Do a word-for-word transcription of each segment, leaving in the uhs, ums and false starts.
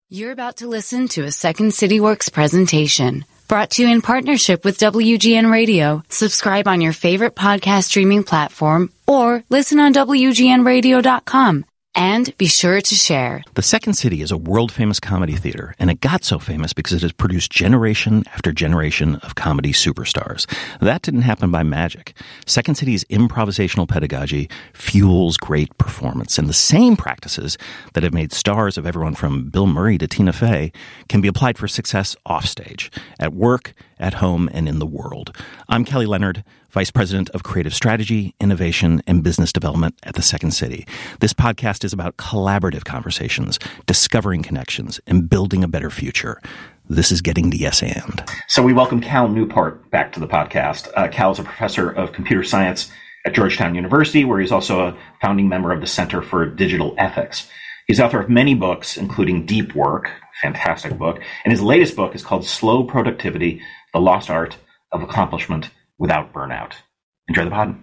You're about to listen to a Second City Works presentation brought to you in partnership with W G N Radio. Subscribe on your favorite podcast streaming platform or listen on W G N radio dot com. And be sure to share. The Second City is a world-famous comedy theater, and it got so famous because it has produced generation after generation of comedy superstars. That didn't happen by magic. Second City's improvisational pedagogy fuels great performance, and the same practices that have made stars of everyone from Bill Murray to Tina Fey can be applied for success offstage, at work, at home, and in the world. I'm Kelly Leonard, Vice President of Creative Strategy, Innovation, and Business Development at the Second City. This podcast is about collaborative conversations, discovering connections, and building a better future. This is Getting the Yes And. So we welcome Cal Newport back to the podcast. Uh, Cal is a professor of computer science at Georgetown University, where he's also a founding member of the Center for Digital Ethics. He's author of many books, including Deep Work, fantastic book, and his latest book is called Slow Productivity, The Lost Art of Accomplishment Without Burnout. Enjoy the pod.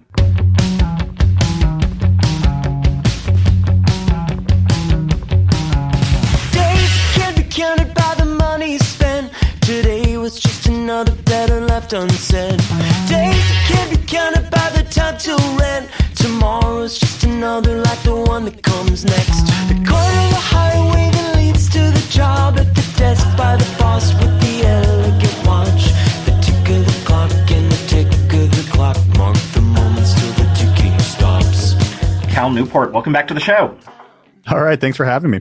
Days can't be counted by the money spent. Today was just another letter left unsaid. Days can't be counted by the time to rent. Tomorrow's just another like the one that comes next. The corner of the highway that leads to the job, at the desk by the boss with the elegant watch. The tick of the clock and the tick of the clock mark the moments till the ticking stops. Cal Newport, welcome back to the show. All right, thanks for having me.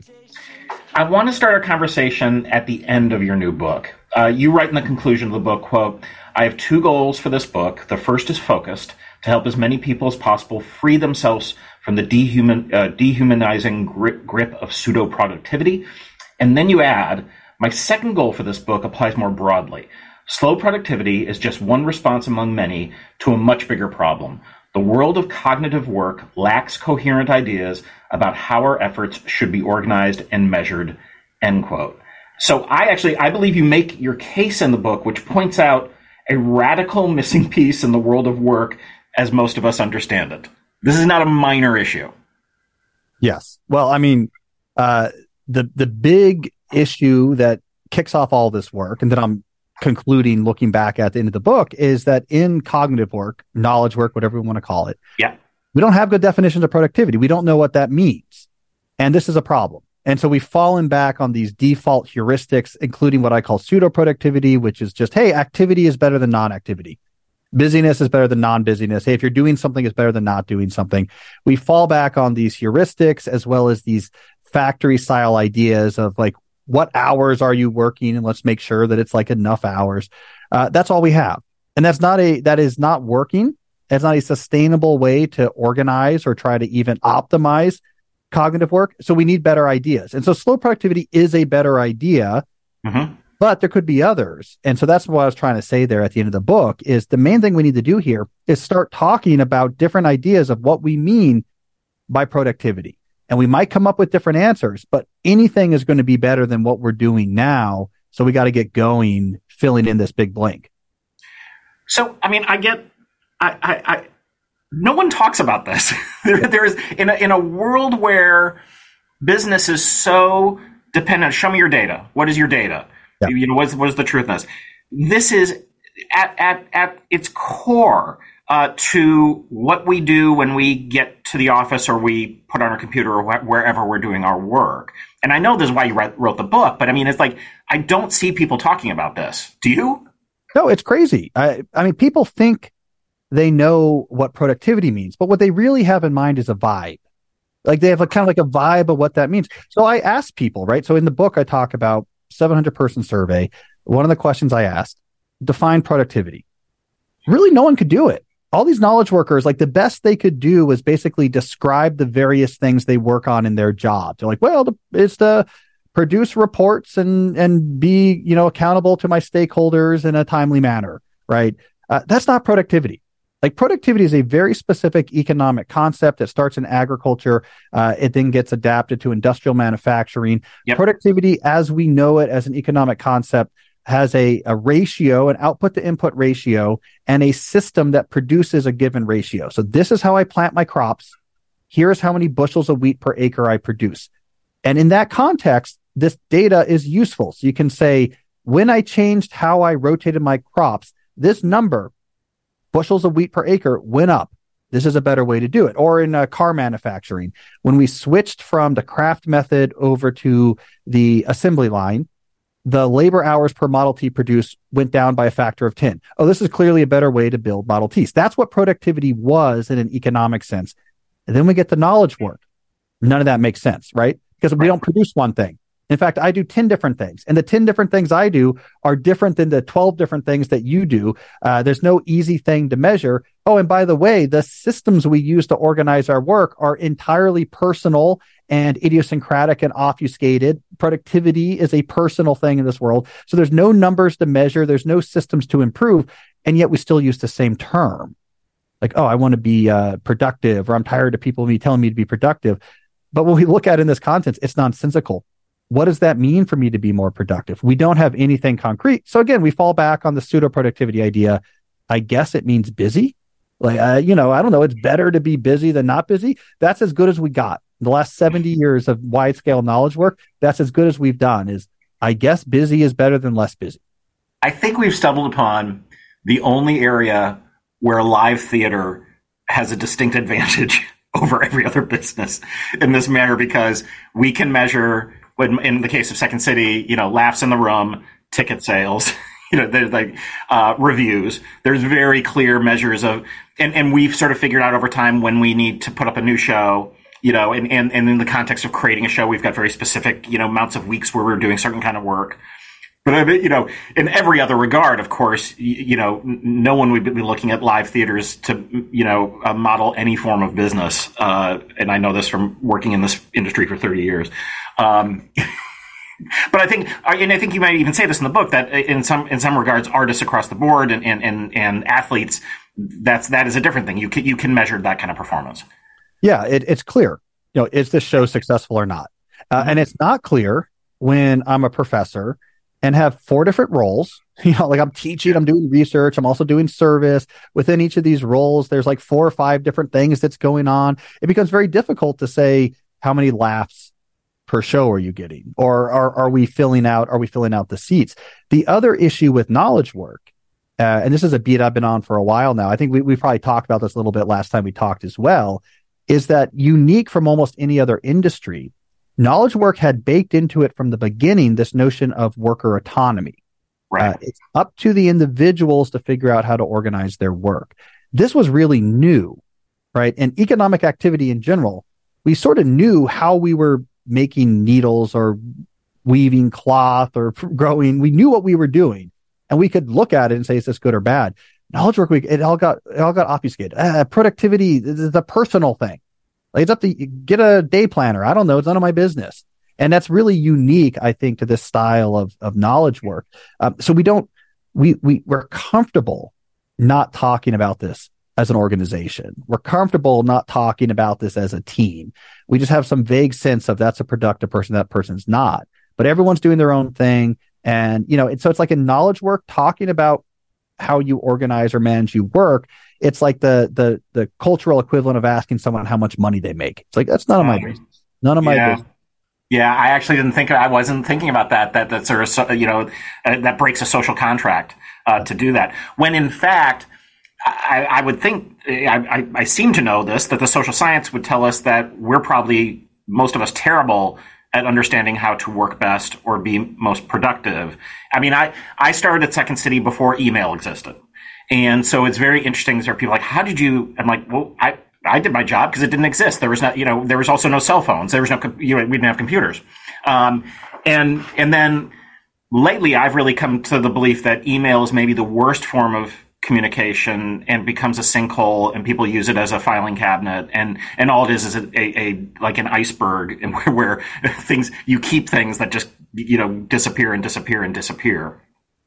I want to start our conversation at the end of your new book. Uh, you write in the conclusion of the book, quote, "I have two goals for this book. The first is focused, to help as many people as possible free themselves from the dehuman, uh, dehumanizing grip, grip of pseudo-productivity." And then you add, "My second goal for this book applies more broadly. Slow productivity is just one response among many to a much bigger problem. The world of cognitive work lacks coherent ideas about how our efforts should be organized and measured," end quote. So I actually, I believe you make your case in the book, which points out a radical missing piece in the world of work as most of us understand it. This is not a minor issue. Yes. Well, I mean, uh, the the big issue that kicks off all this work, and that I'm concluding looking back at the end of the book, is that in cognitive work, knowledge work, whatever we want to call it, yeah, we don't have good definitions of productivity. We don't know what that means. And this is a problem. And so we've fallen back on these default heuristics, including what I call pseudo-productivity, which is just, hey, activity is better than non-activity. Busyness is better than non-busyness. Hey, if you're doing something, it's better than not doing something. We fall back on these heuristics as well as these factory-style ideas of like, what hours are you working? And let's make sure that it's like enough hours. Uh, that's all we have. And that's not a, that is not working. That's not a sustainable way to organize or try to even optimize cognitive work. So we need better ideas. And so slow productivity is a better idea, mm-hmm. but there could be others. And so that's what I was trying to say there at the end of the book is the main thing we need to do here is start talking about different ideas of what we mean by productivity. And we might come up with different answers, but anything is going to be better than what we're doing now. So we got to get going, filling in this big blank. So, I mean, I get, I, I, I no one talks about this. there, there is in a, in a world where business is so dependent. Show me your data. What is your data? Yeah. You know, what's, what is the truth in this? This is at, at, at its core uh, to what we do when we get to the office or we put on our computer or wh- wherever we're doing our work. And I know this is why you write, wrote the book, but I mean, it's like, I don't see people talking about this. Do you? No, it's crazy. I, I mean, people think they know what productivity means, but what they really have in mind is a vibe. Like they have a kind of like a vibe of what that means. So I asked people, right? So in the book, I talk about seven hundred person survey. One of the questions I asked, define productivity. Really, no one could do it. All these knowledge workers, like the best they could do was basically describe the various things they work on in their job. They're like, well, the, it's to produce reports and, and be, you know, accountable to my stakeholders in a timely manner, right? Uh, that's not productivity. Like productivity is a very specific economic concept that starts in agriculture. Uh, it then gets adapted to industrial manufacturing. Yep. Productivity, as we know it as an economic concept, has a, a ratio, an output to input ratio, and a system that produces a given ratio. So this is how I plant my crops. Here's how many bushels of wheat per acre I produce. And in that context, this data is useful. So you can say, when I changed how I rotated my crops, this number, bushels of wheat per acre, went up. This is a better way to do it. Or in uh, car manufacturing, when we switched from the craft method over to the assembly line, the labor hours per Model T produced went down by a factor of ten. Oh, this is clearly a better way to build Model Ts. That's what productivity was in an economic sense. And then we get the knowledge work. None of that makes sense, right? Because we don't produce one thing. In fact, I do ten different things, and the ten different things I do are different than the twelve different things that you do. Uh, there's no easy thing to measure. Oh, and by the way, the systems we use to organize our work are entirely personal and idiosyncratic and obfuscated. Productivity is a personal thing in this world. So there's no numbers to measure. There's no systems to improve. And yet we still use the same term. Like, oh, I want to be uh, productive, or I'm tired of people me telling me to be productive. But when we look at it in this context, it's nonsensical. What does that mean for me to be more productive? We don't have anything concrete. So again, we fall back on the pseudo productivity idea. I guess it means busy. Like, uh, you know, I don't know. It's better to be busy than not busy. That's as good as we got. The last seventy years of wide scale knowledge work, that's as good as we've done. Is, I guess, busy is better than less busy. I think we've stumbled upon the only area where live theater has a distinct advantage over every other business in this manner, because we can measure, when, in the case of Second City, you know, laughs in the room, ticket sales, you know, there's like uh, reviews. There's very clear measures of, and, and we've sort of figured out over time when we need to put up a new show. You know, and, and, and in the context of creating a show, we've got very specific, you know, amounts of weeks where we're doing certain kind of work. But, you know, in every other regard, of course, you, you know, no one would be looking at live theaters to, you know, uh, model any form of business. Uh, and I know this from working in this industry for thirty years. Um, but I think, and I think you might even say this in the book, that in some, in some regards, artists across the board and, and, and, and athletes, that's, that is a different thing. You can, you can measure that kind of performance. Yeah, it, it's clear. You know, is this show successful or not? Uh, mm-hmm. And it's not clear when I'm a professor and have four different roles. You know, like I'm teaching, I'm doing research, I'm also doing service. Within each of these roles, there's like four or five different things that's going on. It becomes very difficult to say, how many laughs per show are you getting? Or are, are we filling out, are we filling out the seats? The other issue with knowledge work, uh, and this is a beat I've been on for a while now. I think we, we probably talked about this a little bit last time we talked as well, is that unique from almost any other industry. Knowledge work had baked into it from the beginning this notion of worker autonomy. Right. Uh, it's up to the individuals to figure out how to organize their work. This was really new, right? And economic activity in general, we sort of knew how we were making needles or weaving cloth or growing. We knew what we were doing, and we could look at it and say, is this good or bad? Knowledge work week, it all got it all got obfuscated. Uh, productivity, the, the personal thing. Like, it's up to get a day planner. I don't know. It's none of my business. And that's really unique, I think, to this style of of knowledge work. Um, so we don't we we we're comfortable not talking about this as an organization. We're comfortable not talking about this as a team. We just have some vague sense of that's a productive person, that person's not. But everyone's doing their own thing, and you know, and so it's like in knowledge work, talking about how you organize or manage your work, it's like the the the cultural equivalent of asking someone how much money they make. It's like, that's none of my business. None of my yeah. business. Yeah, I actually didn't think. I wasn't thinking about that. That that sort of, you know, uh, that breaks a social contract uh, to do that. When in fact, I, I would think, I, I, I seem to know this, that the social science would tell us that we're probably, most of us, terrible at understanding how to work best or be most productive. I mean, I, I started at Second City before email existed. And so it's very interesting. There are people like, how did you, I'm like, well, I, I did my job because it didn't exist. There was not, you know, there was also no cell phones. There was no, you know, we didn't have computers. Um, and, and then lately I've really come to the belief that email is maybe the worst form of communication and becomes a sinkhole, and people use it as a filing cabinet, and and all it is is a, a, a like an iceberg, and where, where things, you keep things that just, you know, disappear and disappear and disappear.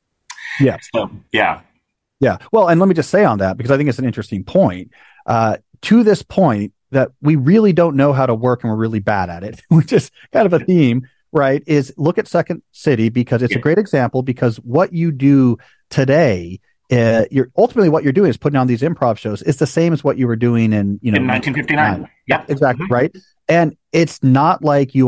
Yeah. So yeah. Yeah. Well, and let me just say on that, because I think it's an interesting point. Uh, to this point, that we really don't know how to work and we're really bad at it, which is kind of a theme, right? Is look at Second City, because it's yeah. a great example, because what you do today, Uh, you're ultimately what you're doing is putting on these improv shows. It's the same as what you were doing in, you know, in nineteen fifty-nine. Yeah, exactly. Mm-hmm. Right. And it's not like you are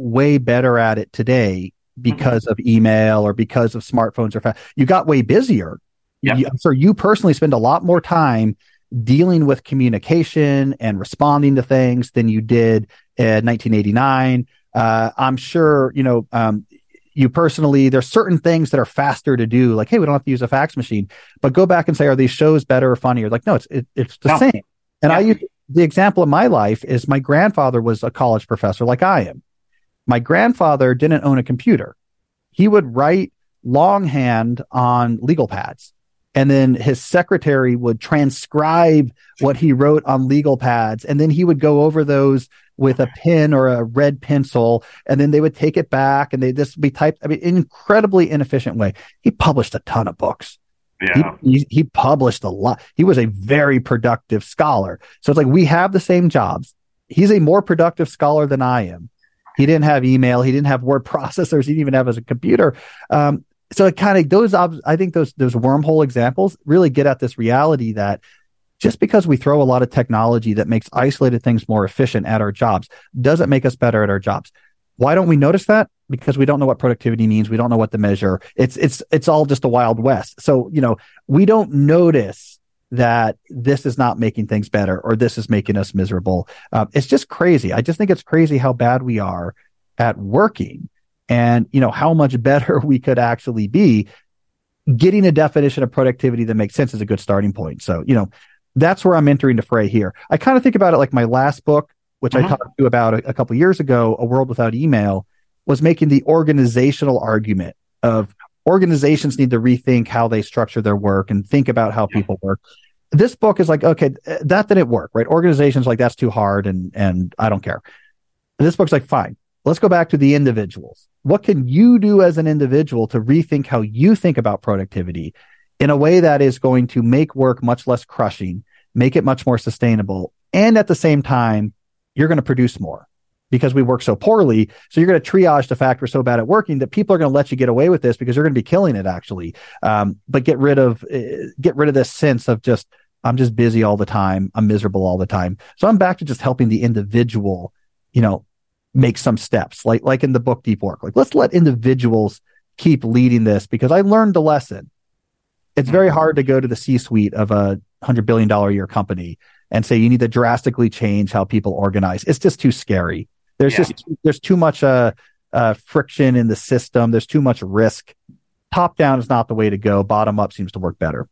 way better at it today because mm-hmm. of email or because of smartphones or fa- you got way busier. Yep. You, so you personally spend a lot more time dealing with communication and responding to things than you did in nineteen eighty-nine. Uh, I'm sure, you know, um, you personally, there's certain things that are faster to do. Like, hey, we don't have to use a fax machine, but go back and say, are these shows better or funnier? Like, no, it's, it, it's the no. same. And yeah. I use the example of my life is my grandfather was a college professor like I am. My grandfather didn't own a computer. He would write longhand on legal pads. And then his secretary would transcribe what he wrote on legal pads. And then he would go over those with a pen or a red pencil. And then they would take it back and they just be typed. I mean, in an incredibly inefficient way. He published a ton of books. Yeah. He, he, he published a lot. He was a very productive scholar. So it's like we have the same jobs. He's a more productive scholar than I am. He didn't have email. He didn't have word processors. He didn't even have as a computer. Um, So it kind of those, I think those those wormhole examples really get at this reality that just because we throw a lot of technology that makes isolated things more efficient at our jobs doesn't make us better at our jobs. Why don't we notice that? Because we don't know what productivity means. We don't know what to measure. It's it's it's all just a Wild West. So, you know, we don't notice that this is not making things better or this is making us miserable. Um, it's just crazy. I just think it's crazy how bad we are at working. And, you know, how much better we could actually be. Getting a definition of productivity that makes sense is a good starting point. So, you know, that's where I'm entering the fray here. I kind of think about it like my last book, which uh-huh. I talked to you about a, a couple of years ago, A World Without Email, was making the organizational argument of organizations need to rethink how they structure their work and think about how yeah. people work. This book is like, okay, that didn't work, right? Organizations like that's too hard and and I don't care. And this book's like, fine. Let's go back to the individuals. What can you do as an individual to rethink how you think about productivity in a way that is going to make work much less crushing, make it much more sustainable, and at the same time, you're going to produce more because we work so poorly. So you're going to triage the fact we're so bad at working that people are going to let you get away with this because you're going to be killing it actually. Um, but get rid of uh, get rid of this sense of just I'm just busy all the time. I'm miserable all the time. So I'm back to just helping the individual, you know, make some steps like, like in the book, Deep Work. Like, let's let individuals keep leading this because I learned the lesson. It's very hard to go to the C-suite of a hundred billion dollar a year company and say, you need to drastically change how people organize. It's just too scary. There's yeah. just, there's too much, uh, uh, friction in the system. There's too much risk. Top down is not the way to go. Bottom up seems to work better.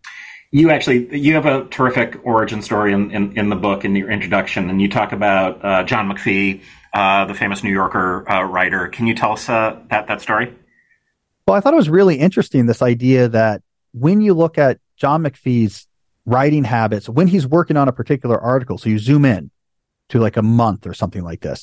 You actually, you have a terrific origin story in, in, in the book, in your introduction, and you talk about uh, John McPhee, uh, the famous New Yorker uh, writer. Can you tell us uh, that, that story? Well, I thought it was really interesting, this idea that when you look at John McPhee's writing habits, when he's working on a particular article, so you zoom in to like a month or something like this,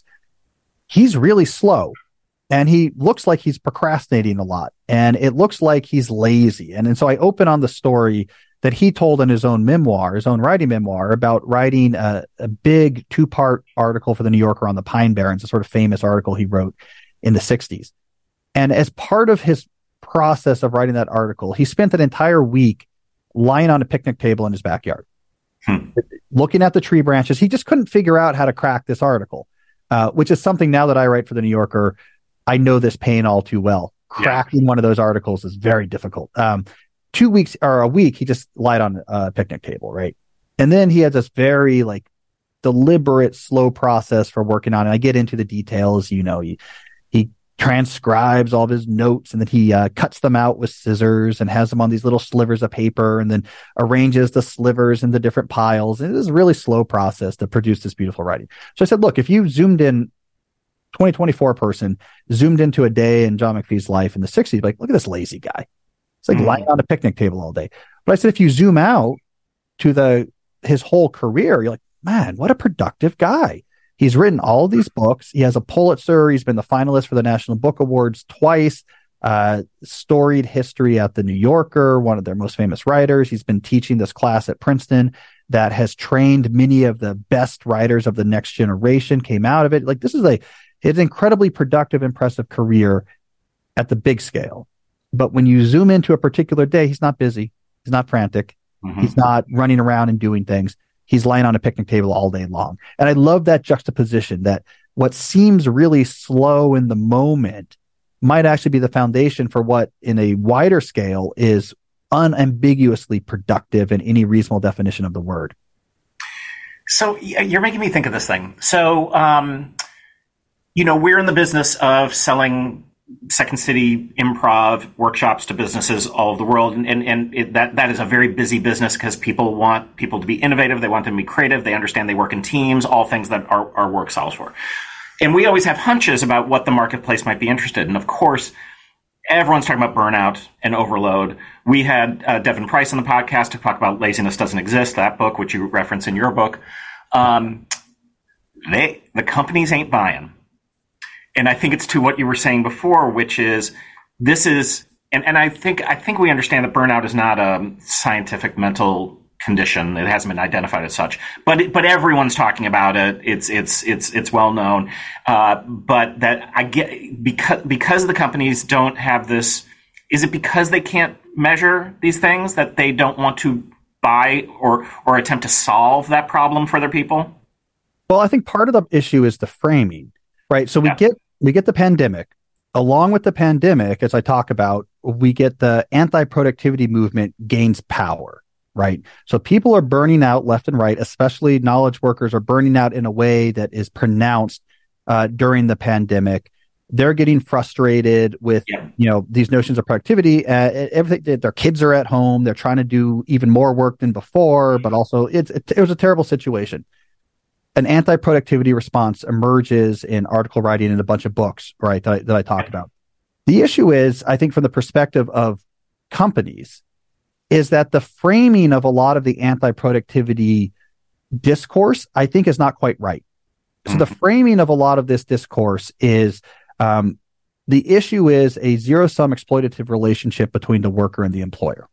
he's really slow. And he looks like he's procrastinating a lot. And it looks like he's lazy. And, and so I open on the story that he told in his own memoir, his own writing memoir, about writing a, a big two-part article for the New Yorker on the Pine Barrens, a sort of famous article he wrote in the sixties. And as part of his process of writing that article, he spent an entire week lying on a picnic table in his backyard, hmm. looking at the tree branches. He just couldn't figure out how to crack this article, uh, which is something now that I write for the New Yorker, I know this pain all too well. Cracking yeah. one of those articles is very difficult. Um, two weeks or a week, he just lied on a picnic table, right? And then he had this very like deliberate, slow process for working on it. I get into the details, you know, he, he transcribes all of his notes and then he uh, cuts them out with scissors and has them on these little slivers of paper and then arranges the slivers into different piles. And it is a really slow process to produce this beautiful writing. So I said, look, if you zoomed in, twenty twenty-four person zoomed into a day in John McPhee's life in the sixties, like, look at this lazy guy. It's like mm-hmm. lying on a picnic table all day. But I said, if you zoom out to the his whole career, you're like, man, what a productive guy. He's written all these books. He has a Pulitzer. He's been the finalist for the National Book Awards twice. Uh, storied history at the New Yorker, one of their most famous writers. He's been teaching this class at Princeton that has trained many of the best writers of the next generation, came out of it. Like, this is a It's an incredibly productive, impressive career at the big scale. But when you zoom into a particular day, he's not busy. He's not frantic. Mm-hmm. He's not running around and doing things. He's lying on a picnic table all day long. And I love that juxtaposition that what seems really slow in the moment might actually be the foundation for what, in a wider scale, is unambiguously productive in any reasonable definition of the word. So you're making me think of this thing. So, um, you know, we're in the business of selling Second City improv workshops to businesses all over the world. And, and, and it, that, that is a very busy business because people want people to be innovative. They want them to be creative. They understand they work in teams, all things that our, our work solves for. And we always have hunches about what the marketplace might be interested in. Of course, everyone's talking about burnout and overload. We had uh, Devin Price on the podcast to talk about Laziness Doesn't Exist, that book, which you reference in your book. Um, they, the companies ain't buying. And I think it's to what you were saying before, which is this is, and, and I think I think we understand that burnout is not a scientific mental condition. It hasn't been identified as such, but it, but everyone's talking about it. It's it's it's it's well known. Uh, but that I get because because the companies don't have this. Is it because they can't measure these things that they don't want to buy or or attempt to solve that problem for their people? Well, I think part of the issue is the framing, right? So we yeah. get. We get the pandemic. Along with the pandemic, as I talk about, we get the anti-productivity movement gains power, right? So people are burning out left and right, especially knowledge workers are burning out in a way that is pronounced uh, during the pandemic. They're getting frustrated with, yeah. you know, these notions of productivity. Uh, everything. Their kids are at home. They're trying to do even more work than before, but also it's it, it was a terrible situation. An anti-productivity response emerges in article writing in a bunch of books, right, that I, that I talk about. The issue is, I think from the perspective of companies, is that the framing of a lot of the anti-productivity discourse, I think, is not quite right. So mm-hmm. the framing of a lot of this discourse is um, the issue is a zero-sum exploitative relationship between the worker and the employer.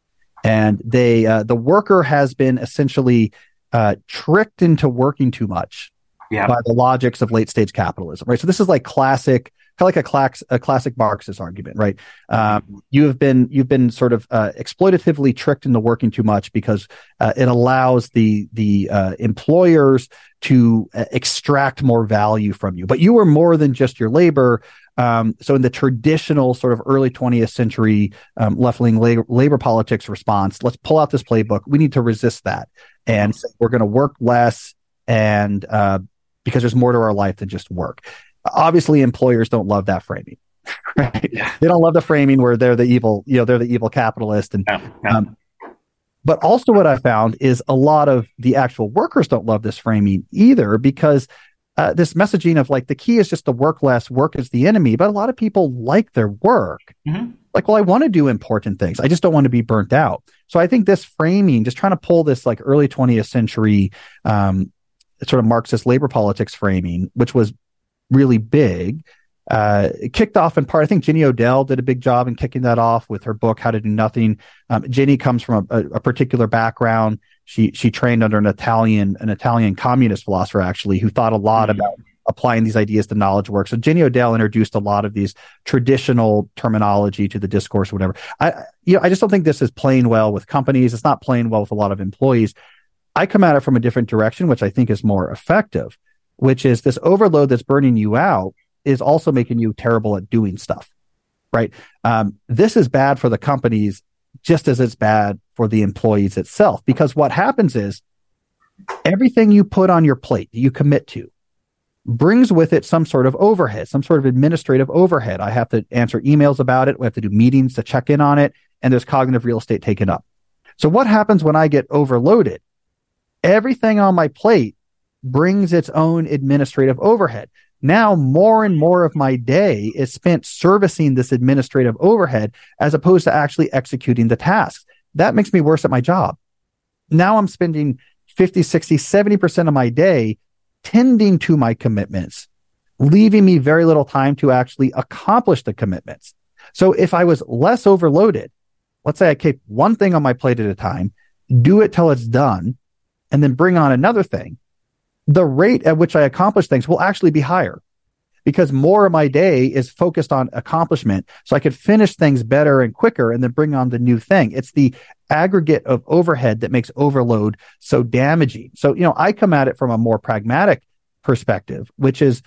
And they uh, the worker has been essentially Uh, tricked into working too much yeah. by the logics of late stage capitalism, right? So this is like classic, kind of like a, class, a classic Marxist argument, right? Um, you have been you've been sort of uh, exploitatively tricked into working too much because uh, it allows the the uh, employers to uh, extract more value from you, but you were more than just your labor. Um, so in the traditional sort of early twentieth century um, left-wing labor, labor politics response, let's pull out this playbook. We need to resist that. And say we're going to work less and uh, because there's more to our life than just work. Obviously, employers don't love that framing. Right? Yeah. They don't love the framing where they're the evil, you know, they're the evil capitalist. And, no, no. Um, but also what I found is a lot of the actual workers don't love this framing either because uh, this messaging of like the key is just to work less, work is the enemy. But a lot of people like their work. Mm-hmm. Like, well, I want to do important things. I just don't want to be burnt out. So I think this framing, just trying to pull this like early twentieth century um, sort of Marxist labor politics framing, which was really big, uh, it kicked off in part. I think Jenny Odell did a big job in kicking that off with her book, How to Do Nothing. Um, Jenny comes from a, a particular background. She she trained under an Italian an Italian communist philosopher, actually, who thought a lot mm-hmm. about applying these ideas to knowledge work. So Jenny Odell introduced a lot of these traditional terminology to the discourse, or whatever. I, you know, I just don't think this is playing well with companies. It's not playing well with a lot of employees. I come at it from a different direction, which I think is more effective, which is this overload that's burning you out is also making you terrible at doing stuff, right? Um, this is bad for the companies just as it's bad for the employees itself, because what happens is everything you put on your plate, you commit to, brings with it some sort of overhead, some sort of administrative overhead. I have to answer emails about it. We have to do meetings to check in on it. And there's cognitive real estate taken up. So what happens when I get overloaded? Everything on my plate brings its own administrative overhead. Now, more and more of my day is spent servicing this administrative overhead as opposed to actually executing the tasks. That makes me worse at my job. Now I'm spending fifty, sixty, seventy percent of my day tending to my commitments, leaving me very little time to actually accomplish the commitments. So if I was less overloaded, let's say I keep one thing on my plate at a time, do it till it's done, and then bring on another thing, the rate at which I accomplish things will actually be higher because more of my day is focused on accomplishment. So I could finish things better and quicker and then bring on the new thing. It's the aggregate of overhead that makes overload so damaging. So, you know, I come at it from a more pragmatic perspective, which is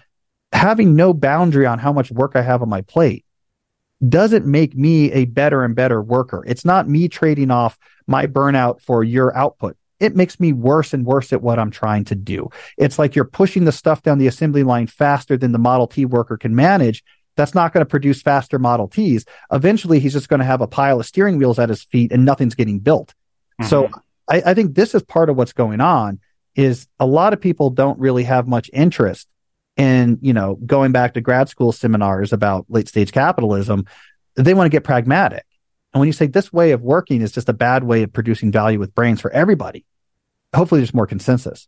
having no boundary on how much work I have on my plate doesn't make me a better and better worker. It's not me trading off my burnout for your output. It makes me worse and worse at what I'm trying to do. It's like you're pushing the stuff down the assembly line faster than the Model T worker can manage. That's not going to produce faster Model Ts. Eventually, he's just going to have a pile of steering wheels at his feet and nothing's getting built. Mm-hmm. So I, I think this is part of what's going on, is a lot of people don't really have much interest in, you know, going back to grad school seminars about late stage capitalism. They want to get pragmatic. And when you say this way of working is just a bad way of producing value with brains for everybody, hopefully there's more consensus.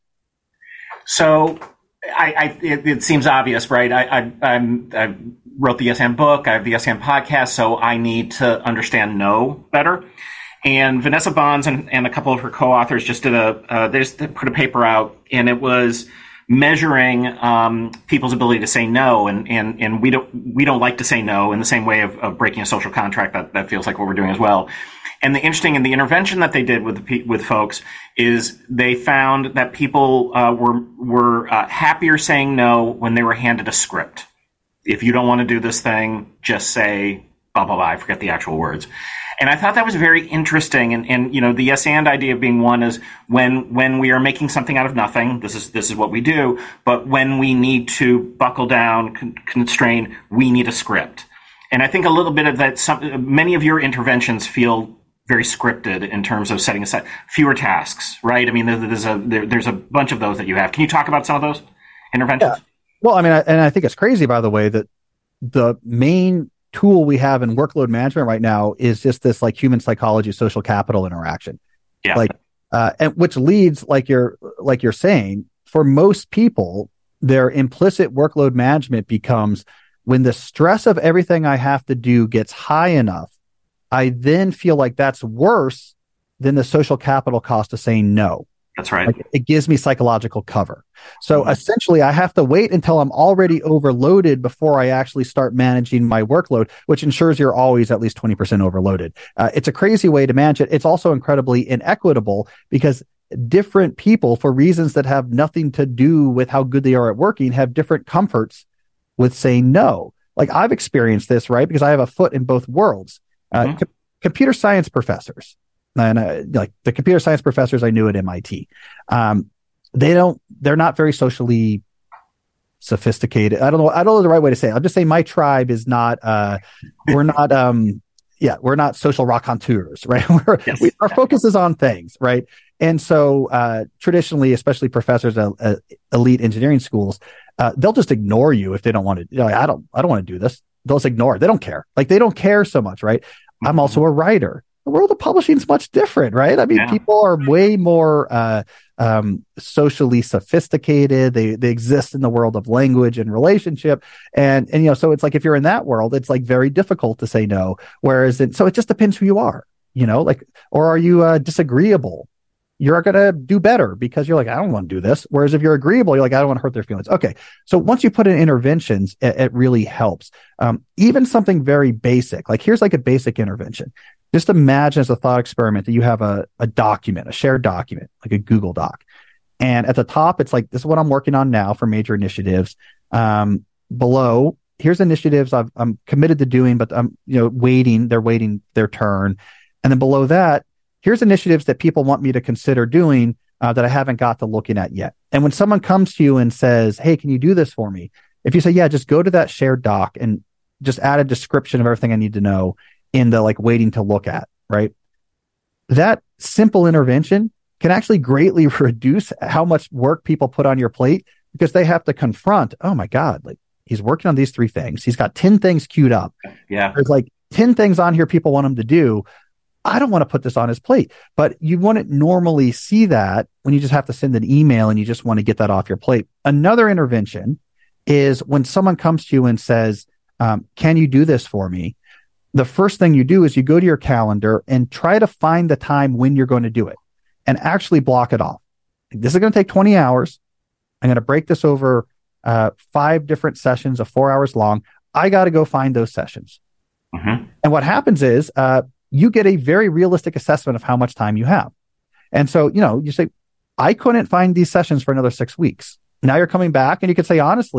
So I, I it, it seems obvious, right? I, I, I'm, I wrote the S A M book. I have the S A M podcast, so I need to understand no better. And Vanessa Bonds and, and a couple of her co-authors just did a, uh, they just put a paper out, and it was measuring um, people's ability to say no, and and and we don't we don't like to say no in the same way of, of breaking a social contract. That that feels like what we're doing as well. And the interesting in the intervention that they did with the, with folks is they found that people uh, were were uh, happier saying no when they were handed a script. If you don't want to do this thing, just say blah blah blah. I forget the actual words. And I thought that was very interesting. And, and, you know, the yes and idea of being one is when, when we are making something out of nothing, this is, this is what we do. But when we need to buckle down, con- constrain, we need a script. And I think a little bit of that, some, many of your interventions feel very scripted in terms of setting aside fewer tasks, right? I mean, there's a, there, there's a bunch of those that you have. Can you talk about some of those interventions? Yeah. Well, I mean, I, and I think it's crazy, by the way, that the main tool we have in workload management right now is just this like human psychology, social capital interaction. Yeah. Like, uh, and which leads, like you're, like you're saying, for most people, their implicit workload management becomes when the stress of everything I have to do gets high enough, I then feel like that's worse than the social capital cost of saying no. That's right. Like, it gives me psychological cover. So mm-hmm. essentially, I have to wait until I'm already overloaded before I actually start managing my workload, which ensures you're always at least twenty percent overloaded. Uh, it's a crazy way to manage it. It's also incredibly inequitable because different people, for reasons that have nothing to do with how good they are at working, have different comforts with saying no. Like, I've experienced this, right? Because I have a foot in both worlds. Uh, mm-hmm. co- computer science professors. And uh, like the computer science professors I knew at M I T, um, they don't, they're not very socially sophisticated. I don't know. I don't know the right way to say it. I'll just say my tribe is not, uh, we're not, um, yeah, we're not social raconteurs, right? We're, yes. we, our focus is on things, right? And so, uh, traditionally, especially professors at uh, elite engineering schools, uh, they'll just ignore you if they don't want to, you know, like, I don't, I don't want to do this. They'll just ignore it. They don't care. Like, they don't care so much, right? Mm-hmm. I'm also a writer. The world of publishing is much different, right? I mean, yeah. people are way more uh, um, socially sophisticated. They they exist in the world of language and relationship, and and you know, so it's like if you're in that world, it's like very difficult to say no. Whereas, it, so it just depends who you are, you know, like, or are you uh, disagreeable? You're going to do better because you're like, I don't want to do this. Whereas if you're agreeable, you're like, I don't want to hurt their feelings. Okay. So once you put in interventions, it, it really helps. Um, even something very basic, like here's like a basic intervention. Just imagine as a thought experiment that you have a, a document, a shared document, like a Google Doc. And at the top, it's like, this is what I'm working on now for major initiatives. Um, below, here's initiatives I've, I'm committed to doing, but I'm, you know, waiting, they're waiting their turn. And then below that, here's initiatives that people want me to consider doing uh, that I haven't got to looking at yet. And when someone comes to you and says, hey, can you do this for me? If you say, yeah, just go to that shared doc and just add a description of everything I need to know in the like waiting to look at, right? That simple intervention can actually greatly reduce how much work people put on your plate because they have to confront, oh my God, like he's working on these three things. He's got ten things queued up. Yeah. There's like ten things on here people want him to do. I don't want to put this on his plate, but you wouldn't normally see that when you just have to send an email and you just want to get that off your plate. Another intervention is when someone comes to you and says, um, can you do this for me? The first thing you do is you go to your calendar and try to find the time when you're going to do it and actually block it off. This is going to take twenty hours. I'm going to break this over uh, five different sessions of four hours long. I got to go find those sessions. Mm-hmm. And what happens is, uh, you get a very realistic assessment of how much time you have. And so, you know, you say, I couldn't find these sessions for another six weeks. Now you're coming back and you could say, honestly,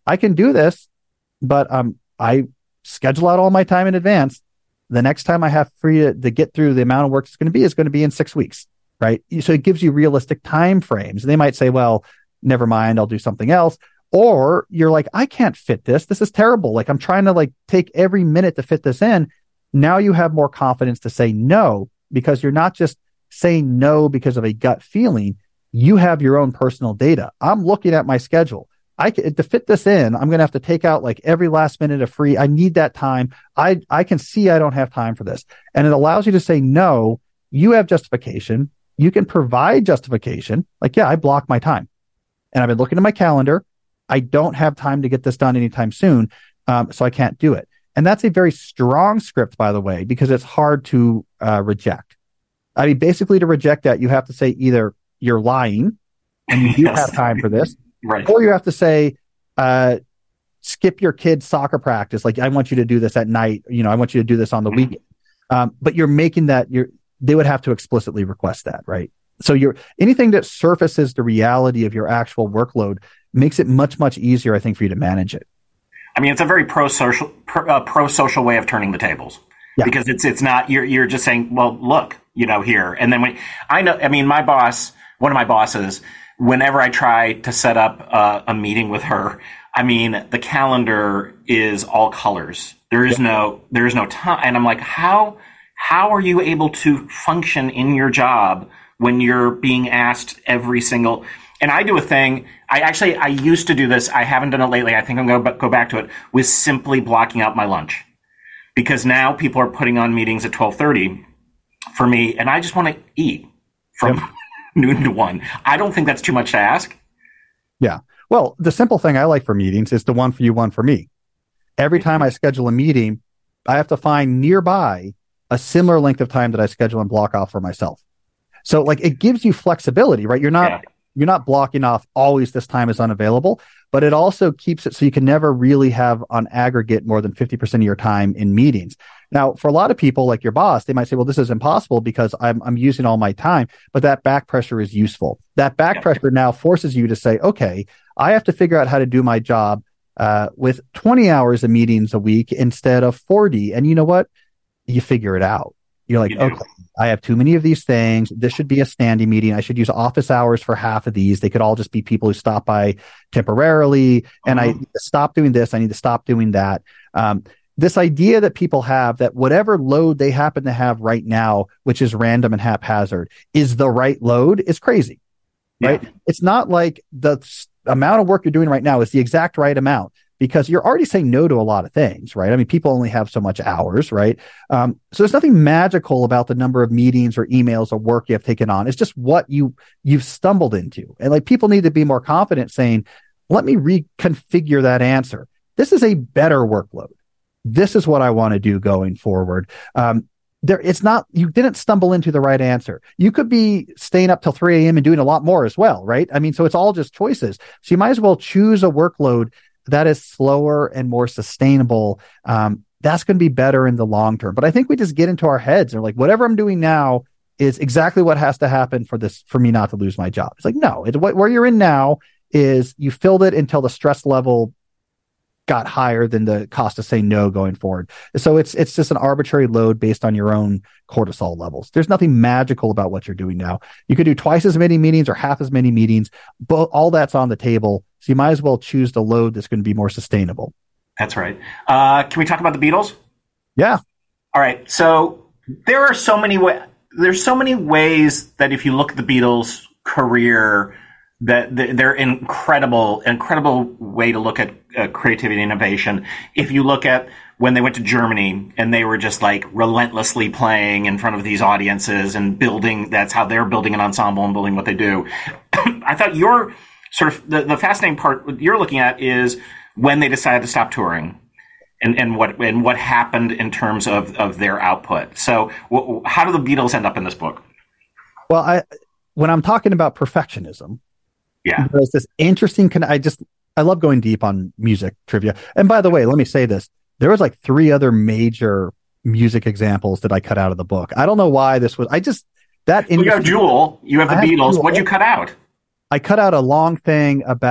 I can do this, but um, I schedule out all my time in advance. The next time I have free to, to get through the amount of work it's going to be is going to be in six weeks, right? So it gives you realistic time frames. They might say, well, never mind, I'll do something else. Or you're like, I can't fit this. This is terrible. Like I'm trying to like take every minute to fit this in. Now you have more confidence to say no, because you're not just saying no because of a gut feeling. You have your own personal data. I'm looking at my schedule. I can, to fit this in, I'm going to have to take out like every last minute of free. I need that time. I, I can see I don't have time for this. And it allows you to say no. You have justification. You can provide justification. Like, yeah, I block my time and I've been looking at my calendar. I don't have time to get this done anytime soon. Um, so I can't do it. And that's a very strong script, by the way, because it's hard to uh, reject. I mean, basically to reject that, you have to say either you're lying and you do yes. have time for this, right? Or you have to say, uh, skip your kid's soccer practice. Like, I want you to do this at night. You know, I want you to do this on the mm-hmm. weekend. Um, but you're making that, you're, they would have to explicitly request that, right? So you're anything that surfaces the reality of your actual workload makes it much, much easier, I think, for you to manage it. I mean, it's a very pro-social, pro, uh, pro-social way of turning the tables yeah. because it's it's not you're you're just saying, well, look, you know, here, and then when I know, I mean, my boss, one of my bosses, whenever I try to set up uh, a meeting with her, I mean, the calendar is all colors. There is yeah. no there is no time, and I'm like, how how are you able to function in your job when you're being asked every single? And I do a thing. I actually, I used to do this. I haven't done it lately. I think I'm going to go back to it with simply blocking out my lunch, because now people are putting on meetings at twelve thirty for me, and I just want to eat from yep. noon to one. I don't think that's too much to ask. Yeah. Well, the simple thing I like for meetings is the one for you, one for me. Every time I schedule a meeting, I have to find nearby a similar length of time that I schedule and block off for myself. So like it gives you flexibility, right? You're not, yeah. you're not blocking off always this time is unavailable, but it also keeps it so you can never really have on aggregate more than fifty percent of your time in meetings. Now, for a lot of people like your boss, they might say, well, this is impossible because I'm, I'm using all my time, but that back pressure is useful. That back yeah. pressure now forces you to say, okay, I have to figure out how to do my job uh, with twenty hours of meetings a week instead of forty. And you know what? You figure it out. You're like, you okay, I have too many of these things. This should be a standing meeting. I should use office hours for half of these. They could all just be people who stop by temporarily. And uh-huh. I need to stop doing this. I need to stop doing that. Um, this idea that people have that whatever load they happen to have right now, which is random and haphazard, is the right load is crazy, right? Yeah. It's not like the amount of work you're doing right now is the exact right amount, because you're already saying no to a lot of things, right? I mean, people only have so much hours, right? Um, so there's nothing magical about the number of meetings or emails or work you have taken on. It's just what you, you've stumbled into. And like people need to be more confident saying, let me reconfigure that answer. This is a better workload. This is what I want to do going forward. Um, there, it's not, you didn't stumble into the right answer. You could be staying up till three a.m. and doing a lot more as well, right? I mean, so it's all just choices. So you might as well choose a workload that is slower and more sustainable. Um, that's going to be better in the long term. But I think we just get into our heads and like, whatever I'm doing now is exactly what has to happen for this, for me not to lose my job. It's like, no, it, what, where you're in now is you filled it until the stress level got higher than the cost to say no going forward. So it's, it's just an arbitrary load based on your own cortisol levels. There's nothing magical about what you're doing now. You could do twice as many meetings or half as many meetings, but all that's on the table. So you might as well choose the load that's going to be more sustainable. That's right. Uh, can we talk about the Beatles? Yeah. All right. So there are so many ways, there's so many ways that if you look at the Beatles' career, that they're incredible, incredible way to look at uh, creativity and innovation. If you look at when they went to Germany and they were just like relentlessly playing in front of these audiences and building, that's how they're building an ensemble and building what they do. I thought your sort of the, the fascinating part you're looking at is when they decided to stop touring and, and what and what happened in terms of, of their output. So w- how do the Beatles end up in this book? Well, I when I'm talking about perfectionism, yeah, there's this interesting. Con- I just I love going deep on music trivia. And by the way, let me say this: there was like three other major music examples that I cut out of the book. I don't know why this was. I just that. Well, you have Jewel. You have the I Beatles. What'd you cut out? I cut out a long thing about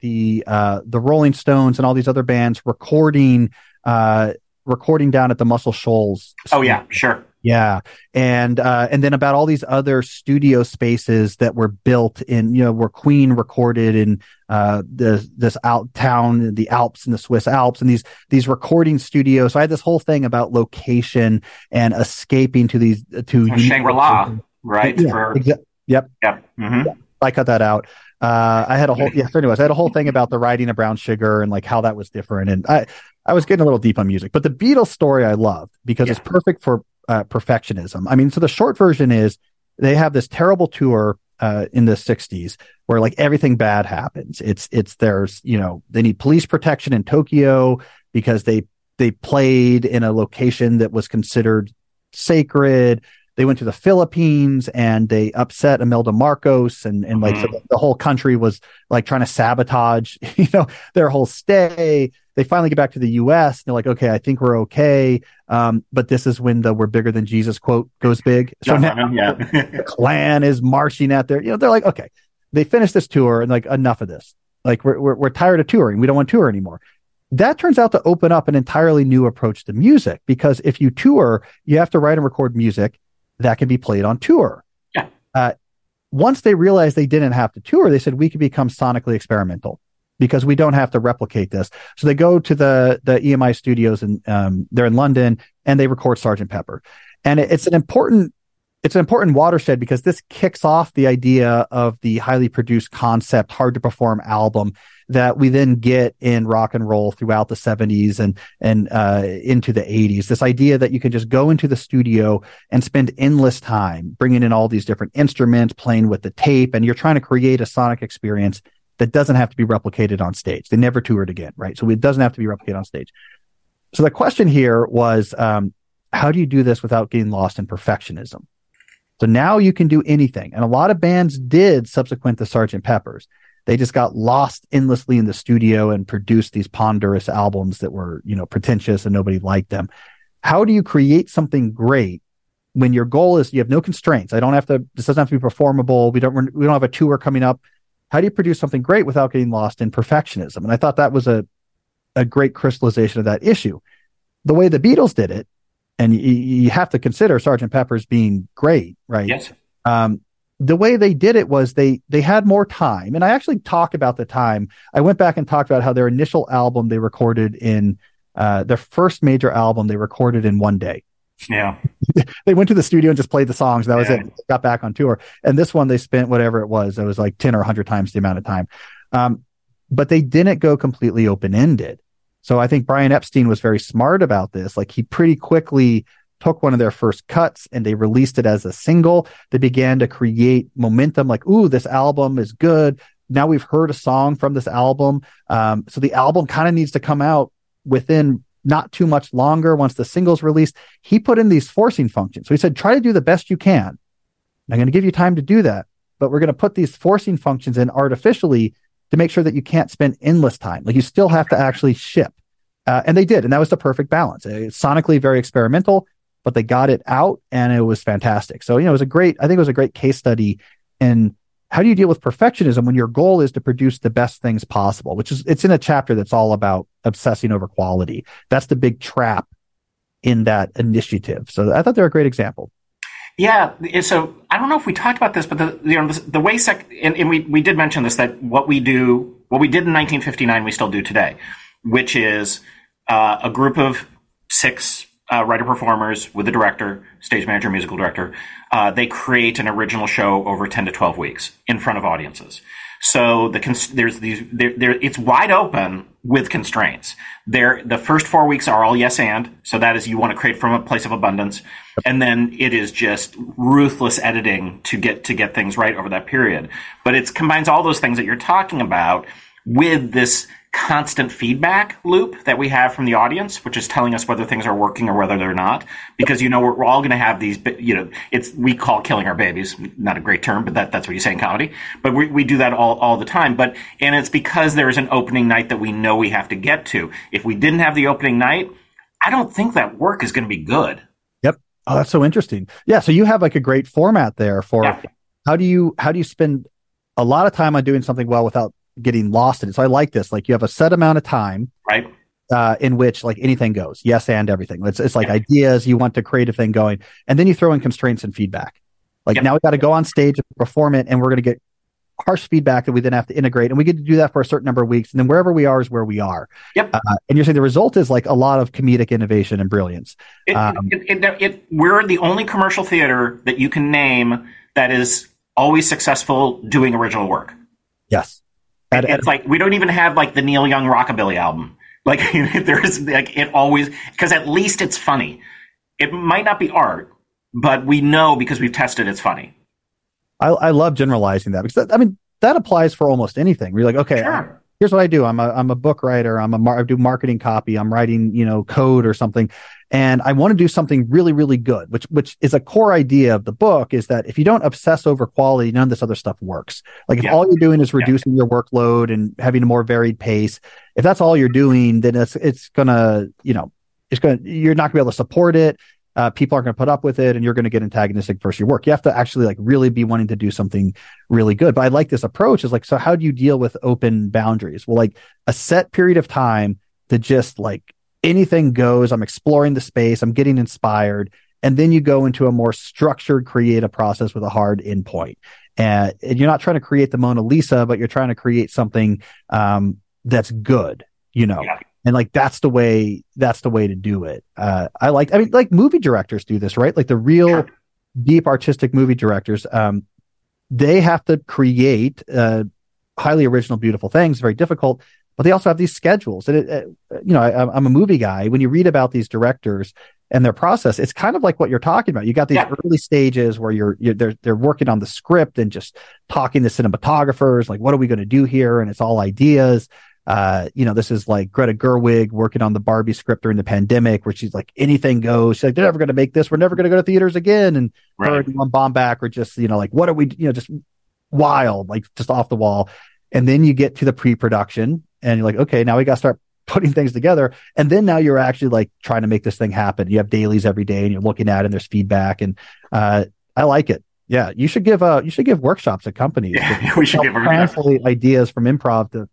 the uh, the Rolling Stones and all these other bands recording uh, recording down at the Muscle Shoals. Oh yeah, sure. Yeah, and uh, and then about all these other studio spaces that were built in, you know, where Queen recorded in uh, the this out town, the Alps and the Swiss Alps, and these these recording studios. So I had this whole thing about location and escaping to these to Shangri-La, right? Yeah, For... exa- yep. Yep. Mm-hmm. Yeah, I cut that out. Uh, I had a whole yeah. So anyways, I had a whole thing about the writing of Brown Sugar and like how that was different, and I I was getting a little deep on music, but the Beatles story I loved because yeah. it's perfect for Uh, perfectionism. I mean, so the short version is they have this terrible tour uh, in the sixties where like everything bad happens. It's it's there's you know they need police protection in Tokyo because they they played in a location that was considered sacred. They went to the Philippines and they upset Imelda Marcos and and like mm-hmm. so the whole country was like trying to sabotage you know their whole stay. They finally get back to the U S and they're like, okay, I think we're okay. Um, but this is when the "we're bigger than Jesus" quote goes big. So now yeah. the Klan is marching at their, you know, they're like, okay, they finished this tour and like, enough of this. Like we're, we're, we're tired of touring. We don't want to tour anymore. That turns out to open up an entirely new approach to music, because if you tour, you have to write and record music that can be played on tour. Yeah. Uh, once they realized they didn't have to tour, they said we could become sonically experimental, because we don't have to replicate this. So they go to the the E M I studios and um, they're in London and they record Sergeant Pepper. And it, it's an important it's an important watershed, because this kicks off the idea of the highly produced concept, hard to perform album that we then get in rock and roll throughout the seventies and and uh, into the eighties. This idea that you can just go into the studio and spend endless time bringing in all these different instruments, playing with the tape, and you're trying to create a sonic experience that doesn't have to be replicated on stage. They never toured again, right? So it doesn't have to be replicated on stage. So the question here was, um, how do you do this without getting lost in perfectionism? So now you can do anything. And a lot of bands did subsequent to Sergeant Pepper's. They just got lost endlessly in the studio and produced these ponderous albums that were, you know, pretentious and nobody liked them. How do you create something great when your goal is you have no constraints? I don't have to, this doesn't have to be performable. We don't, we don't have a tour coming up. How do you produce something great without getting lost in perfectionism? And I thought that was a, a great crystallization of that issue. The way the Beatles did it, and you, you have to consider Sergeant Pepper's being great, right? Yes. Um, the way they did it was they they had more time. And I actually talked about the time. I went back and talked about how their initial album they recorded in, uh, their first major album they recorded in one day. Yeah. They went to the studio and just played the songs. That was yeah. it. Got back on tour. And this one, they spent whatever it was. It was like ten or one hundred times the amount of time. Um, but they didn't go completely open-ended. So I think Brian Epstein was very smart about this. Like he pretty quickly took one of their first cuts and they released it as a single. They began to create momentum like, ooh, this album is good. Now we've heard a song from this album. Um, so the album kind of needs to come out within not too much longer once the single's released. He put in these forcing functions. So he said, try to do the best you can. I'm going to give you time to do that, but we're going to put these forcing functions in artificially to make sure that you can't spend endless time. Like you still have to actually ship. Uh, and they did. And that was the perfect balance. It's sonically very experimental, but they got it out and it was fantastic. So, you know, it was a great, I think it was a great case study in how do you deal with perfectionism when your goal is to produce the best things possible, which is, it's in a chapter that's all about obsessing over quality. That's the big trap in that initiative. So I thought they were a great example. Yeah. So I don't know if we talked about this, but the, you know, the, the way sec, and, and we, we did mention this, that what we do, what we did in nineteen fifty-nine, we still do today, which is uh, a group of six uh, writer performers with a director, stage manager, musical director. Uh, they create an original show over ten to twelve weeks in front of audiences. So the cons- there's these there, there it's wide open with constraints. There the first four weeks are all yes and. So that is you want to create from a place of abundance, and then it is just ruthless editing to get to get things right over that period. But it combines all those things that you're talking about with this constant feedback loop that we have from the audience, which is telling us whether things are working or whether they're not. Because, you know, we're, we're all going to have these, you know, it's, we call killing our babies, not a great term, but that, that's what you say in comedy. But we, we do that all, all the time. But, and it's because there is an opening night that we know we have to get to. If we didn't have the opening night, I don't think that work is going to be good. Yep. Oh, that's so interesting. Yeah. So you have like a great format there for yeah. how do you, how do you spend a lot of time on doing something well without getting lost in it. So I like this. Like you have a set amount of time, right? Uh, in which like anything goes, yes and everything. It's it's like yeah. ideas, you want the creative thing going, and then you throw in constraints and feedback. Like yep. now we got to go on stage and perform it, and we're going to get harsh feedback that we then have to integrate, and we get to do that for a certain number of weeks, and then wherever we are is where we are. Yep. Uh, and you're saying the result is like a lot of comedic innovation and brilliance. It, um, it, it, it, it, we're the only commercial theater that you can name that is always successful doing original work. Yes. It, it's like we don't even have like the Neil Young Rockabilly album. Like there's like it always, because at least it's funny. It might not be art, but we know because we've tested it's funny. I, I love generalizing that, because that, I mean that applies for almost anything. We're like, okay, sure. here's what I do. I'm a I'm a book writer. I'm a mar- I do marketing copy. I'm writing, you know, code or something, and I want to do something really really good. Which which is a core idea of the book, is that if you don't obsess over quality, none of this other stuff works. Like if yeah. all you're doing is reducing yeah. your workload and having a more varied pace, if that's all you're doing, then it's it's gonna, you know, it's gonna you're not gonna be able to support it. Uh, people aren't going to put up with it, and you're going to get antagonistic versus your work. You have to actually like really be wanting to do something really good. But I like this approach is like, so how do you deal with open boundaries? Well, like a set period of time to just like anything goes. I'm exploring the space. I'm getting inspired. And then you go into a more structured creative process with a hard endpoint. And, and you're not trying to create the Mona Lisa, but you're trying to create something um, that's good, you know? Yeah. And like, that's the way, that's the way to do it. Uh, I like, I mean, like movie directors do this, right? Like the real yeah. deep artistic movie directors, um, they have to create, uh, highly original, beautiful things, very difficult, but they also have these schedules. And it, uh, you know, I, I'm a movie guy. When you read about these directors and their process, it's kind of like what you're talking about. You got these yeah. early stages where you're, you're, they're, they're working on the script and just talking to cinematographers, like, what are we going to do here? And it's all ideas. Uh, you know, this is like Greta Gerwig working on the Barbie script during the pandemic, where she's like, anything goes. She's like, they're never going to make this. We're never going to go to theaters again. And right. her and Noah Baumbach are just, you know, like, what are we, you know, just wild, like just off the wall. And then you get to the pre-production and you're like, okay, now we got to start putting things together. And then now you're actually like trying to make this thing happen. You have dailies every day and you're looking at it and there's feedback. And, uh, I like it. Yeah. You should give, uh, you should give workshops at companies. Yeah, we should give translate ideas from improv to,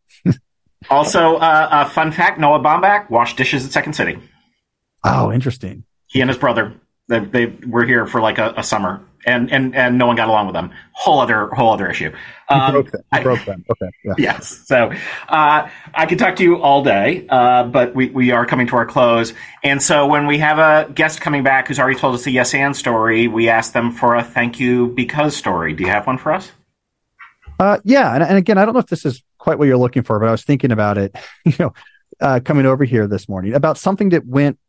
Also, uh, a fun fact, Noah Baumbach washed dishes at Second City. Oh, interesting. He and his brother, they, they were here for like a, a summer, and, and, and no one got along with them. Whole other whole other issue. Um, you broke them. You I, broke them. Okay. Yeah. Yes. So uh, I could talk to you all day, uh, but we, we are coming to our close. And so when we have a guest coming back who's already told us the yes and story, we ask them for a thank you because story. Do you have one for us? Uh, yeah. And, and again, I don't know if this is quite what you're looking for, but I was thinking about it, you know, uh, coming over here this morning about something that went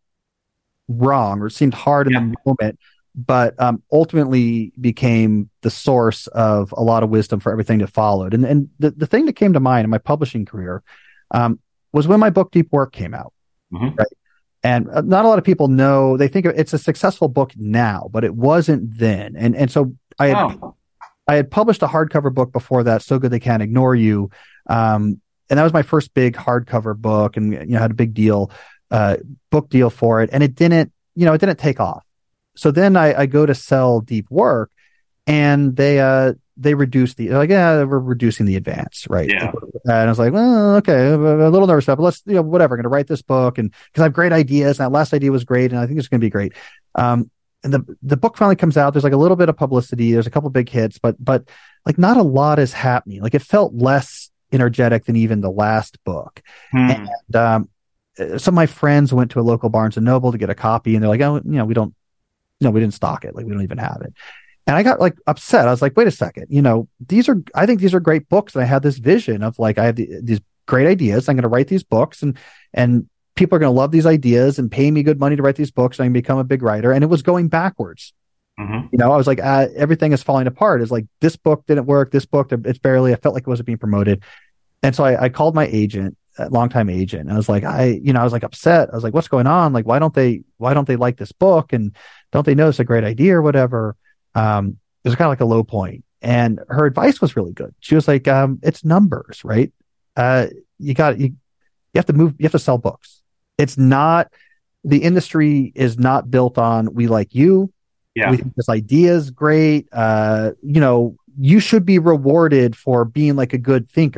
wrong or seemed hard in yeah. the moment, but um, ultimately became the source of a lot of wisdom for everything that followed. And and the, the thing that came to mind in my publishing career um, was when my book Deep Work came out. Mm-hmm. Right. And not a lot of people know, they think it's a successful book now, but it wasn't then. And and so I had oh. I had published a hardcover book before that, So Good They Can't Ignore You. Um, and that was my first big hardcover book, and you know had a big deal, uh, book deal for it. And it didn't, you know, it didn't take off. So then I, I go to sell Deep Work, and they uh they reduced the, they're like, yeah, we're reducing the advance, right? Yeah. And I was like, well, okay, I'm a little nervous about it, but let's, you know, whatever. I'm going to write this book, and because I have great ideas, and that last idea was great, and I think it's going to be great. Um, and the the book finally comes out. There's like a little bit of publicity. There's a couple big hits, but but like not a lot is happening. Like it felt less energetic than even the last book. Hmm. And um, some of my friends went to a local Barnes and Noble to get a copy, and they're like, oh, you know, we don't, you know, we didn't stock it. Like we don't even have it. And I got like upset. I was like, wait a second, you know, these are, I think these are great books. And I had this vision of like, I have the, these great ideas. I'm going to write these books, and, and people are going to love these ideas and pay me good money to write these books. And I can become a big writer. And it was going backwards. Mm-hmm. You know, I was like, uh, everything is falling apart. It's like, this book didn't work. This book, it's barely, I felt like it wasn't being promoted. And so I, I called my agent, a longtime agent. And I was like, I, you know, I was like upset. I was like, what's going on? Like, why don't they, why don't they like this book? And don't they know it's a great idea or whatever? Um, it was kind of like a low point. And her advice was really good. She was like, um, it's numbers, right? Uh, you got, you, you have to move, you have to sell books. It's not, the industry is not built on, we like you. Yeah. We think this idea is great. Uh, you know, you should be rewarded for being like a good thinker.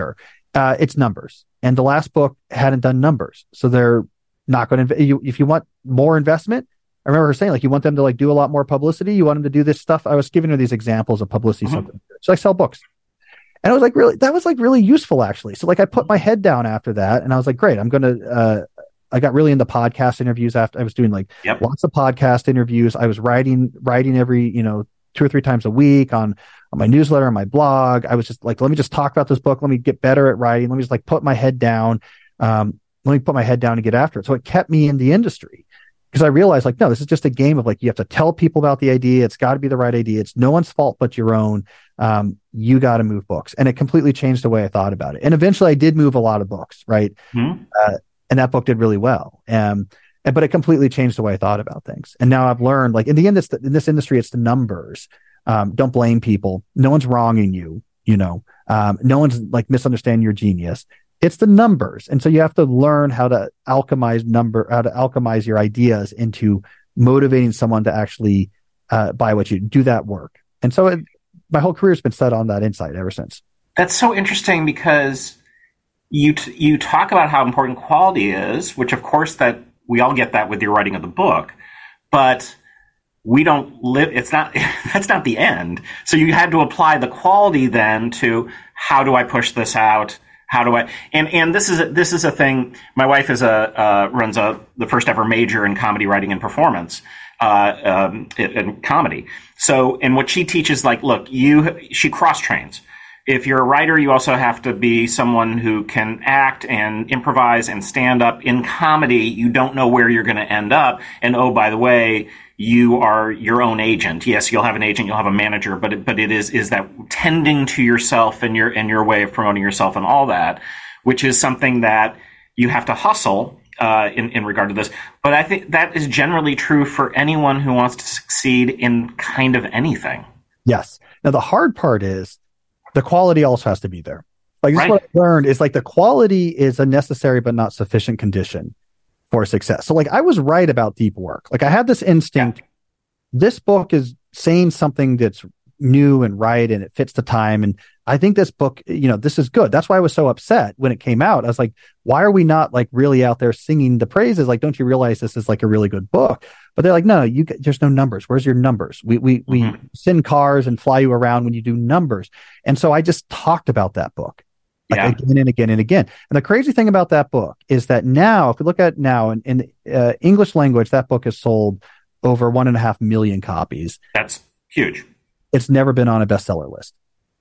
Uh, it's numbers. And the last book hadn't done numbers. So they're not going to, you, if you want more investment, I remember her saying, like, you want them to like do a lot more publicity. You want them to do this stuff. I was giving her these examples of publicity. Mm-hmm. Something. So I sell books. And I was like, really, that was like really useful actually. So like I put my head down after that and I was like, great, I'm going to, uh, I got really into podcast interviews after I was doing like yep. lots of podcast interviews. I was writing, writing every, you know, two or three times a week on, on my newsletter, on my blog. I was just like, let me just talk about this book. Let me get better at writing. Let me just like put my head down. Um, let me put my head down and get after it. So it kept me in the industry because I realized like, no, this is just a game of like, you have to tell people about the idea. It's got to be the right idea. It's no one's fault but your own. Um, you got to move books. And it completely changed the way I thought about it. And eventually I did move a lot of books, right? Mm-hmm. Uh, and that book did really well. Um, and, but it completely changed the way I thought about things. And now I've learned like in the end, it's the, in this industry, it's the numbers. Um, don't blame people. No one's wronging you, you know, um, no one's like misunderstanding your genius. It's the numbers. And so you have to learn how to alchemize number, how to alchemize your ideas into motivating someone to actually uh, buy what you do that work. And so it, my whole career has been set on that insight ever since. That's so interesting because you t- you talk about how important quality is, which of course that we all get that with your writing of the book, but we don't live, it's not, that's not the end. So you had to apply the quality then to how do I push this out? How do I, and, and this is, a, this is a thing, my wife is a, uh, runs a, the first ever major in comedy writing and performance, uh, um, in, in comedy. So, and what she teaches, like, look, you, she cross trains. If you're a writer, you also have to be someone who can act and improvise and stand up. In comedy, you don't know where you're going to end up. And oh, by the way, you are your own agent. Yes, you'll have an agent, you'll have a manager, but it, but it is is that tending to yourself and your and your way of promoting yourself and all that, which is something that you have to hustle uh, in in regard to this. But I think that is generally true for anyone who wants to succeed in kind of anything. Yes. Now the hard part is the quality also has to be there. Like this right. is what I learned is like the quality is a necessary but not sufficient condition for success. So like I was right about deep work. Like I had this instinct. Yeah. This book is saying something that's new and right and it fits the time. And I think this book, you know, this is good. That's why I was so upset when it came out. I was like, why are we not like really out there singing the praises? Like, don't you realize this is like a really good book? But they're like, no, you there's no numbers. Where's your numbers? We we mm-hmm. we send cars and fly you around when you do numbers. And so I just talked about that book. Like yeah. again and again and again. And the crazy thing about that book is that now, if you look at now in, in uh, English language, that book has sold over one and a half million copies. That's huge. It's never been on a bestseller list.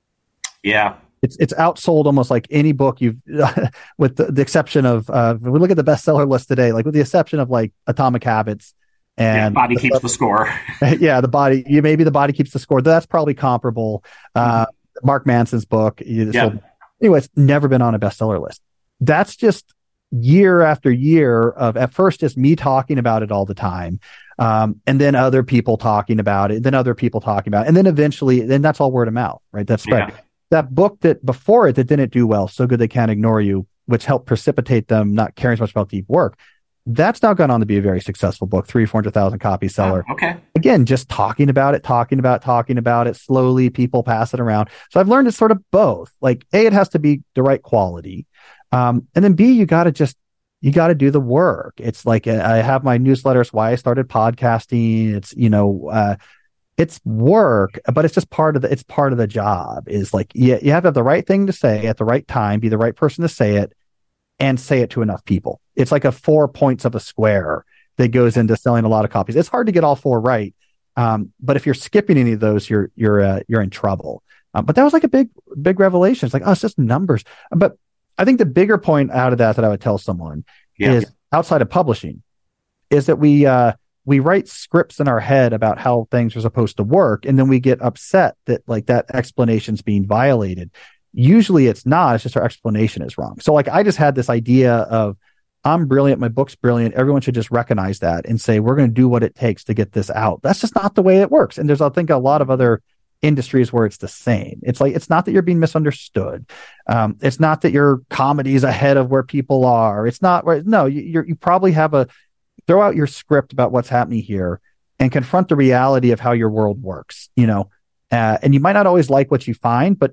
Yeah. It's it's outsold almost like any book you've, with the, the exception of, uh, if we look at the bestseller list today, like with the exception of like Atomic Habits. And yeah, body the, keeps the score. yeah, the body, you maybe the body keeps the score. That's probably comparable. Uh, mm-hmm. Mark Manson's book. You, yeah. so, anyway, it's never been on a bestseller list. That's just year after year of at first just me talking about it all the time. Um, and then other people talking about it, then other people talking about it. And then eventually, then that's all word of mouth, right? That's spread. Yeah. That book that before it that didn't do well, So Good They Can't Ignore You, which helped precipitate them not caring as much about deep work. That's now gone on to be a very successful book, three, four hundred thousand copy seller. Oh, okay. Again, just talking about it, talking about, talking about it. Slowly, people pass it around. So I've learned it's sort of both. Like A, it has to be the right quality, um, and then B, you got to just you got to do the work. It's like I have my newsletter. It's why I started podcasting. It's you know, uh, it's work, but it's just part of the it's part of the job. Is like you, you have to have the right thing to say at the right time, be the right person to say it, and say it to enough people. It's like a four points of a square that goes into selling a lot of copies. It's hard to get all four right, um, but if you're skipping any of those, you're you're uh, you're in trouble. Um, but that was like a big big revelation. It's like, oh, it's just numbers. But I think the bigger point out of that that I would tell someone yeah. is outside of publishing, is that we uh, we write scripts in our head about how things are supposed to work, and then we get upset that like that explanation's being violated. Usually it's not. It's just our explanation is wrong. So like I just had this idea of I'm brilliant. My book's brilliant. Everyone should just recognize that and say, we're going to do what it takes to get this out. That's just not the way it works. And there's, I think, a lot of other industries where it's the same. It's like, it's not that you're being misunderstood. Um, it's not that your comedy is ahead of where people are. It's not where, no, you, you're, you probably have a, throw out your script about what's happening here and confront the reality of how your world works, you know, uh, and you might not always like what you find, but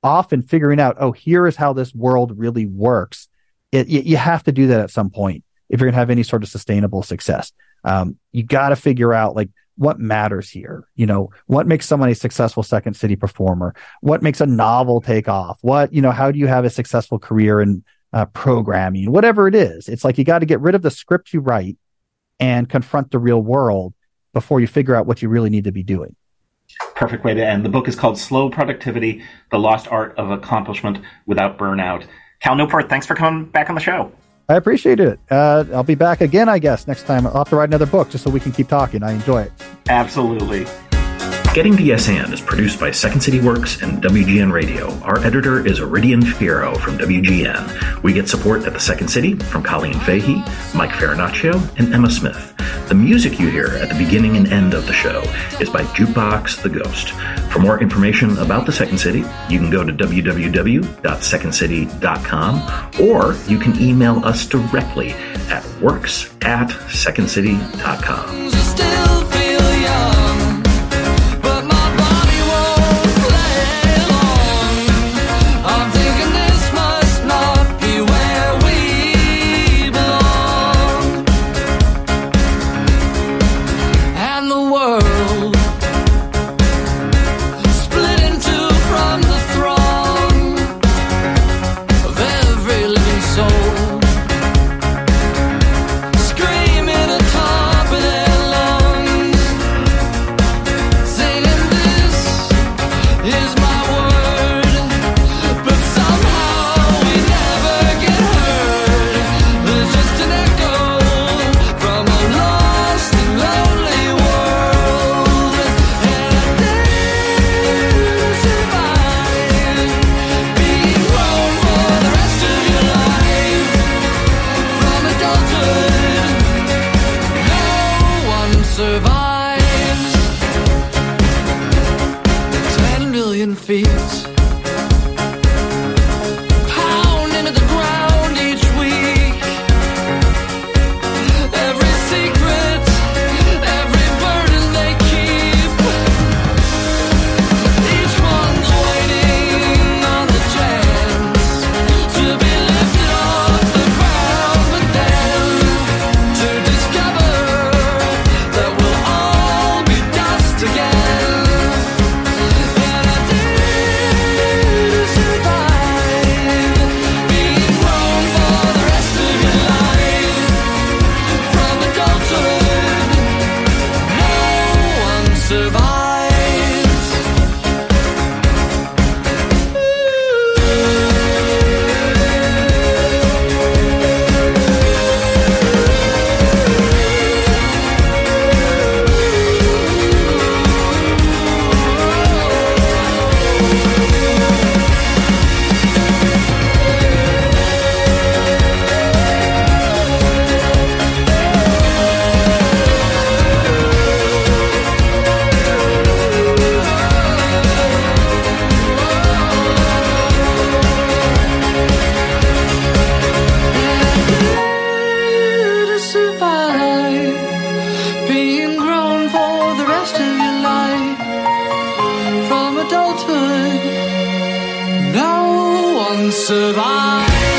often figuring out, oh, here is how this world really works. It, you, you have to do that at some point if you're going to have any sort of sustainable success. Um, you got to figure out like what matters here. You know, what makes someone a successful Second City performer? What makes a novel take off? What, you know, how do you have a successful career in uh, programming? Whatever it is, it's like you got to get rid of the script you write and confront the real world before you figure out what you really need to be doing. Perfect way to end. The book is called Slow Productivity, The Lost Art of Accomplishment Without Burnout. Cal Newport, thanks for coming back on the show. I appreciate it. Uh, I'll be back again, I guess, next time. I'll have to write another book just so we can keep talking. I enjoy it. Absolutely. Getting to Yes And is produced by Second City Works and W G N Radio. Our editor is Iridian Fierro from W G N. We get support at the Second City from Colleen Fahey, Mike Farinaccio, and Emma Smith. The music you hear at the beginning and end of the show is by Jukebox the Ghost. For more information about the Second City, you can go to w w w dot second city dot com or you can email us directly at works at second city dot com. Survive.